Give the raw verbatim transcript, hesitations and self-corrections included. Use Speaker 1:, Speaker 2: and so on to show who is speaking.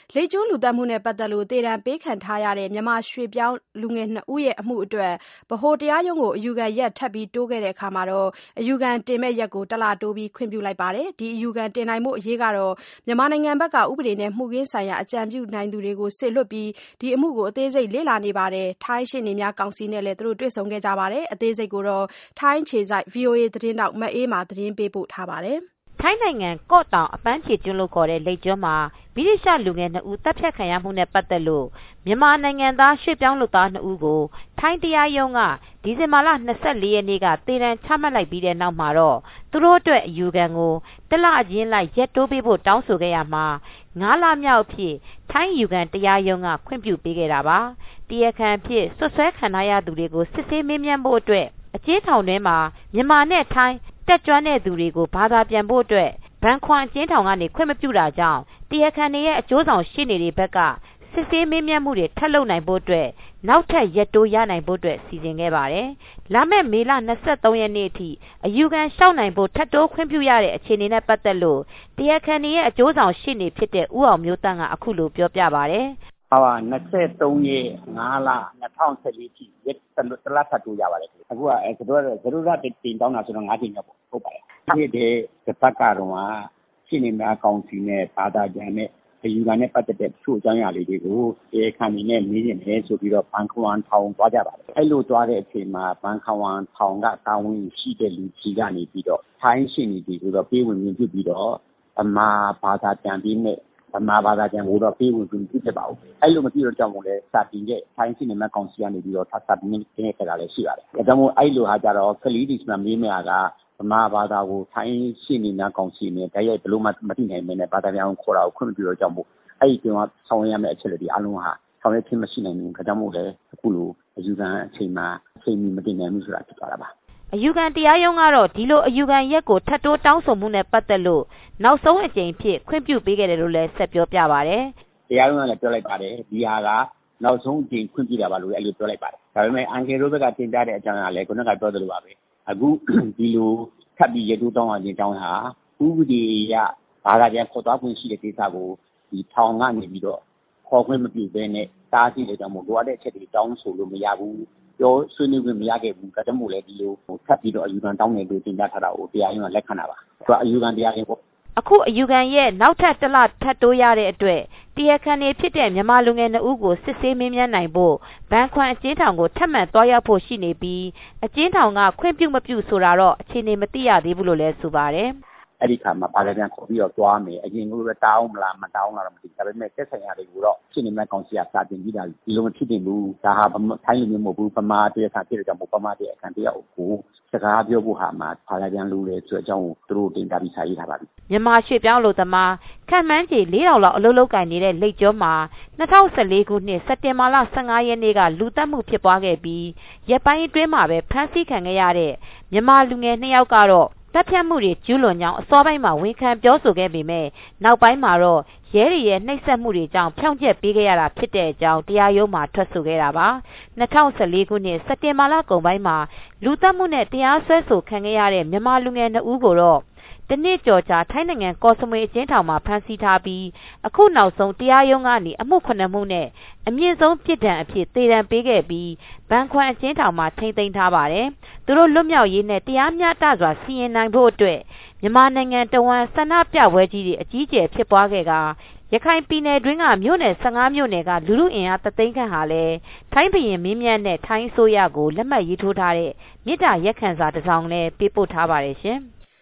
Speaker 1: လိပ်ကျွန်းလူသတ်မှုနဲ့ပတ်သက်လို့သေဒဏ်ပေးခံထားရတဲ့မြန်မာရွှေ့ပြောင်းလူငယ်နှစ်ဦးရဲ့အမှုအတွက်ဗဟိုတရားရုံးကိုအယူခံရက်ထပ်ပြီးတိုးခဲ့တဲ့အခါမှာအယူခံတင်မဲ့ရက်ကိုတလတိုးပြီးခွင့်ပြုလိုက်ပါတယ်။ဒီအယူခံတင်နိုင်ဖို့အရေးကတော့မြန်မာနိုင်ငံဘက်ကဥပဒေနဲ့မှုခင်းဆိုင်ရာအကြံပြုနိုင်သူတွေကိုစေလွှတ်ပြီးဒီအမှုကိုအသေးစိတ်လေ့လာနေပါတယ်။ထိုင်းရှေ့နေများကောင်စီနဲ့လည်းသူတို့တွေ့ဆုံခဲ့ကြပါတယ်။အသေးစိတ်ကိုတော့ထိုင်းခြေစိုက် ဗွီအိုအေ သတင်းထောက်မအေးမာသတင်းပေးပို့ထားပါတယ်
Speaker 2: ။ထိုင်းနိုင်ငံကော့တောင်အပန်းဖြေကျွန်းလို့ခေါ်တဲ့လိပ်ကျွန်းမှာဗြိတိရှလူငယ်နှစ်ဦးတပ်ဖြတ်ခံရမှုနဲ့ပတ်သက်လို့မြန်မာနိုင်ငံသားရွှေ့ပြောင်းလုပ်သားနှစ်ဦးကိုထိုင်းတရားရုံးကဒီဇင်ဘာလ၂၄ရက်နေ့ကသေဒဏ်ချမှတ်လိုက်ပြီးတဲ့နောက်မှာတော့သူတို့အတွက်အယူခံကိုတလချင်းလိုက်ရက်တိုးပေးဖို့တောင်းဆိုခဲ့ရမှာငါးလမြောက်အဖြစ်ထိုင်းအယူခံတရားရုံးကခွင့်ပြုပေးခဲ့တာပါ။တရားခံအဖြစ်ဆွဆွဲခံထားရသူတွေကိုစစ်ဆေးမေးမြန်းဖို့အတွက်အကျဉ်းထောင်ထဲမှာမြန်မာနဲ့ထိုင်းတက်ကြွတဲ့သူတွေကိုဘာသာပြန်ဖို့အတွက်ဘန်ခွမ်အကျဉ်းထောင်ကနေခွင့်မပြုတာကြောင့်တရားခံတွေရဲ့အကျိုးဆောင်ရှေ့နေတွေဘက်ကစစ်ဆေးမေးမြန်းမှုတွေထပ်လုပ်နိုင်ဖို့အတွက်နောက်ထပ်ရက်တိုးရနိုင်ဖို့အတွက်စီစဉ်ခဲ့ပါတယ်။လာမယ့်မေလ၂၃ရက်နေ့အထိအယူခံလျှောက်နိုင်ဖို့ထပ်တိုးခွင့်ပြုရတဲ့အခြေအနေနဲ့ပတ်သက်လို့တရားခံတွေရဲ့အကျိုးဆောင်ရှေ့နေဖြစ်တဲ့ဦးအောင်မျိုးတန်းကအခုလိုပြောပြပါတယ်
Speaker 3: ။ဟာ၂၃ရက်ငါးလ၂၀၁၄ထိရက်တလထပ်တိုးရပါတယ်။အခုကဇဒိုဇဒိုရတင်တောင်းတာဆိုတော့၅ချိန်တော့ဟုတ်ပါတယ်။ဒီတဲ့တစ်ပတ်ကတော့ရှင်းနေများကောင်စီနဲ့ဘာသာပြန်နဲ့အယူခံနဲ့ပတ်သက်တဲ့ချို့အကြောင်းအရာလေးတွေကိုတရားခံတွေနဲ့မေးနေတယ်ဆိုပြီးတော့ဘန်ခွမ်ထောင်သွားကြပါတယ်။အဲ့လိုသွားတဲ့အချိန်မှာဘန်ခွမ်ထောင်ကတာဝန်ရှိတဲ့လူကြီးကနေပြီးတော့ထိုင်းရှင်းနေပြီးတော့ပေးဝင်ဝင်ပြုပြီးတော့အမှားဘာသာပြန်ပြီးနဲ့အမှားဘာသာပြန်လို့တော့ပေးဝင်ဝင်ပြုဖြစ်ပါဦး။အဲ့လိုမပြုတော့ကြောင့်မို့လဲစာတင်တဲ့ထိုင်းရှင်းနေမဲ့ကောင်စီကနေပြီးတော့စာတင်နေတဲ့ခါလည်းရှိပါတယ်။ဒါကြောင့်မို့အဲ့လိုဟာကြတော့ကလီဒီစမှာမေးမြတာကဗမာဘာသာကိုထိုင်းရှင်းနေများကောင်စီနဲ့တရိုက်ဘလို့မှမသိနိုင်မင်းနဲ့ဘာသာပြန်ခေါ်တာကိုခွင့်ပြုတော့ကြောင့်မို့အဲ့ဒီကဆောင်ရမယ့်အချက်တွေအလုံးဟာဆောင်ရခြင်းမရှိနိုင်ဘူးဒါကြောင့်မို့လဲအခုလိုအယူခံအချိန်မှာအချိန်မီမတင်နိုင်ဘူးဆိုတာဖြစ်သွားတာပါ
Speaker 2: အယူခံတရားရုံးကတော့ဒီလိုအယူခံရက်ကိုထပ်တိုးတောင်းဆိုမှုနဲ့ပတ်သက်လို့နောက်ဆုံးအကြိမ်ဖြစ်ခွင့်ပြုပေးခဲ့တယ်လို့လည်းဆက်ပြောပြပါတယ်
Speaker 3: တရားရုံးကလည်းပြောလိုက်ပါတယ်ဒီဟာကနောက်ဆုံးအကြိမ်ခွင့်ပြုတာပါလို့အဲ့လိုပြောလိုက်ပါတယ်ဒါပေမဲ့အန်ကယ်တို့ဘက်ကတင်ပြတဲ့အကြောင်းအရာလည်းခုနကပြောသလိုပါပဲအခုဒီလိုထပ်ပြီးရတူတောင်းရခြင်းတောင်းဟာဥပဒေအရဘာသာပြန်ခေါ်သွားခွင့်ရှိတဲ့ဒေသကိုဒီထောင်ကနေပြီးတော့ခေါ်ခွင့်မပြုဘဲနဲ့တားဆီးတဲ့ကြောင့်မို့လိုအပ်တဲ့အချက်တွေတောင်းဆိုလို့မရဘူးပြောဆွေးနွေးခွင့်မရခဲ့ဘူးဒါကြောင့်မို့လဲဒီလိုထပ်ပြီးတော့အယူခံတောင်းတယ်လို့တင်ပြထားတာကိုတရားရုံးကလက်ခံတာပါသူကအယူခံတရားရင်ပေါ့
Speaker 2: အခုအယူခံရဲ့နောက်ထပ်တစ်လထပ်တိုးရတဲ့အတွက်တရားခံတွေဖြစ်တဲ့မြန်မာလူငယ်နှစ်ဦးကိုစစ်ဆေးမေးမြန်းနိုင်ဖို့ဘန်ခွမ်အကျဉ်းထောင်ကိုထပ်မံသွားရောက်ဖို့ရှိနေပြီးအကျဉ်းထောင်ကခွင့်ပြုမပြုဆိုတာတော့အခြေအနေမသိရသေးဘူးလို့လည်းဆိုပါတယ်
Speaker 3: အဲ့ဒီခါမှာဘာသာပြန်ခေါ်ပြီးတော့သွားမယ်အရင်ကလည်းတောင်းမလားမတောင်းလားတော့မသိဘူးဒါပေမဲ့တက်ဆိုင်ရာတွေကိုတော့ရှင်းနေမဲ့ကောင်စီကစာတင်ပြီးတာဒီလိုမဖြစ်တင်ဘူးဒါဟာထိုင်းလူမျိုးမဟုတ်ဘူးပမာတရားခံဖြစ်တဲ့ကြောင့်ပမာတရားအခန့်တရားကိုစကားပြောဖို့ဟာမှာဘာသာပြန်လူတွေဆိုအကြောင်းကိုသူတို့တင်ပြပြီးစာရေးထားပါပြီ
Speaker 2: မြန်မာရွှေ့ပြောင်းလို့သမားခန့်မှန်းခြေ၄ထောင်လောက်အလုပ်လုပ်ကင်နေတဲ့လိပ်ကျွန်းမှာ၂၀၁၄ခုနှစ်စက်တင်ဘာလ၁၅ရက်နေ့ကလူသတ်မှုဖြစ်ပွားခဲ့ပြီးရက်ပိုင်းအတွင်းမှာပဲဖမ်းဆီးခံခဲ့ရတဲ့မြန်မာလူငယ်နှစ်ယောက်ကတော့တပ်ဖြတ်မှုတွေကျူးလွန်ကြောင်းအစောပိုင်းမှာဝန်ခံပြောဆိုခဲ့ပေမဲ့နောက်ပိုင်းမှာတော့ရဲတွေရဲ့နှိပ်စက်မှုတွေကြောင့်ဖြောင့်ချက်ပေးခဲ့ရတာဖြစ်တဲ့အကြောင်းတရားရုံးမှာထွက်ဆိုခဲ့တာပါ၂၀၁၄ခုနှစ်စက်တင်ဘာလကုန်ပိုင်းမှာလူသတ်မှုနဲ့တရားစွဲဆိုခံခဲ့ရတဲ့မြန်မာလူငယ်နှစ်ဦးကိုတော့တနှစ်ကျော်ကြာထိုင်းနိုင်ငံကော့စမွေအကျဉ်းထောင်မှာဖမ်းဆီးထားပြီးအခုနောက်ဆုံးတရားရုံးကနေအမှုခုနှစ်မှုနဲ့အမြင့်ဆုံးပြစ်ဒဏ်အဖြစ်သေဒဏ်ပေးခဲ့ပြီးဘန်ခွမ်အကျဉ်းထောင်မှာထိန်းသိမ်းထားပါတယ်သူတို့လွတ်မြောက်ရေးနဲ့တရားမျှတစွာစီရင်နိုင်ဖို့အတွက်မြန်မာနိုင်ငံတဝန်းဆန္ဒပြပွဲကြီးတွေအကြီးအကျယ်ဖြစ်ပွားခဲ့ကရခိုင်ပြည်နယ်တွင်းကမြို့နယ်၁၅မြို့နယ်ကလူလူအင်အားတသိန်းခန့်ဟာလည်းထိုင်းဘုရင်မင်းမြတ်နဲ့ထိုင်းအစိုးရကိုလက်မှတ်ရေးထိုးထားတဲ့မြစ်တာရက်ခံစာတစ်စောင်လည်းပေးပို့ထားပါတယ်ရှင်